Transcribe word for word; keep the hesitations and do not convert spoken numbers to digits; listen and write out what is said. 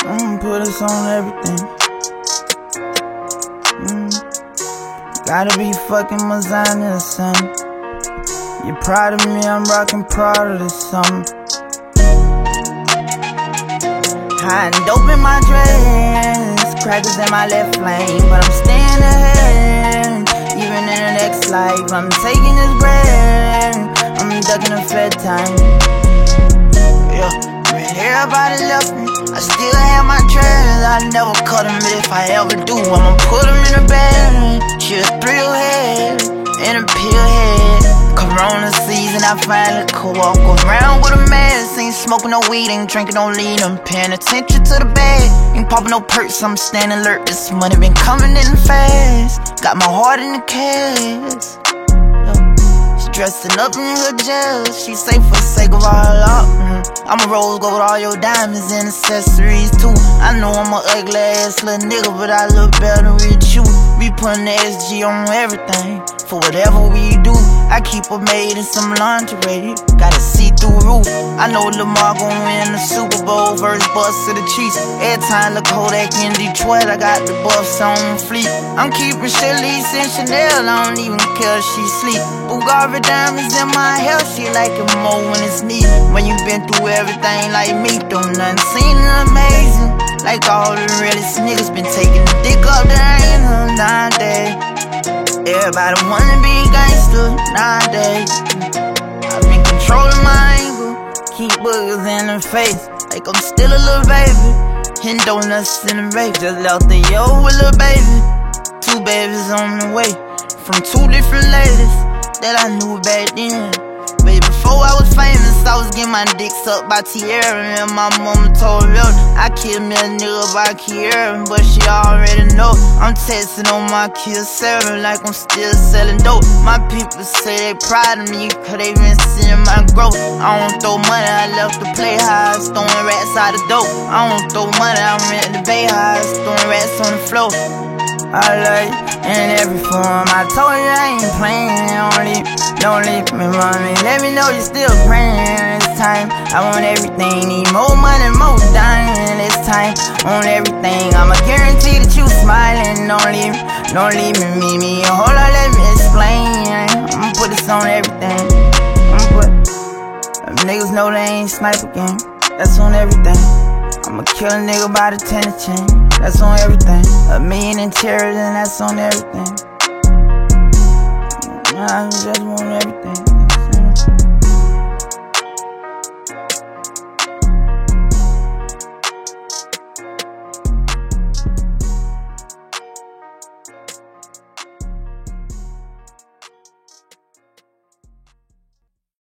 I'ma put us on everything. Mm. Gotta be fucking Mazana or something. You proud of me, I'm rockin' Prada or something. Hiding dope in my dress, crackers in my left lane, but I'm staying ahead. Even in the next life, I'm taking this bread. I'm ducking the fed time. Yeah, when everybody left me, I still have my dreads. I never cut them, but if I ever do, I'ma put them in a bag. She a thrill head, and a pill head. Corona season, I finally could walk around with a mask. Ain't smoking no weed, ain't drinking no lean. I'm paying attention to the bag. Ain't popping no perks, I'm staying alert. This money been coming in fast. Got my heart in the cast. She dressing up in her gel. She safe for the sake of all her love. mm-hmm. I'm a rose gold with all your diamonds and accessories too. I know I'm a ugly ass little nigga, but I look better with you. We putting the S G on everything, for whatever we do. I keep her made in some lingerie, got a see-through roof. I know Lamar gon' win the Super Bowl versus Bucks of the Chiefs. Every time look Kodak in Detroit, I got the buffs on fleet. I'm keeping Shirley's and Chanel, I don't even care if she sleep. Bulgari diamonds in my hair, she like it more when it's neat. When you been through everything like me, don't nothing seem amazing. Like all the realest niggas been taking the dick up the angle nowadays. Everybody wanna be gangster nowadays. I've been controlling my anger, keep boogers in the face, like I'm still a little baby. Hitting donuts in the rape, just left the yo with little baby. Two babies on the way, from two different ladies that I knew back then. Baby, before I was famous, I was getting my dick sucked by Tierra, and my mama told me I killed me a nigga by Kiera, but she already know. I'm texting on my kill seven like I'm still selling dope. My people say they proud of me, cause they been seeing my growth. I don't throw money, I left the play highs, throwing rats out of dope. I don't throw money, I rent the bay highs, throwing rats on the floor. I like in every form. I told you I ain't playing. Don't leave, don't leave me running. Let me know you still praying. This time I want everything. Need more money, more diamond. This time on everything. I'ma guarantee that you smiling. Don't leave, don't leave me, me, me. Hold on, let me explain. I'ma put this on everything. I'ma put them niggas know they ain't sniper game. That's on everything. I'ma kill a nigga by the tennis chain. That's on everything. A million in charity, and that's on everything. I just want everything.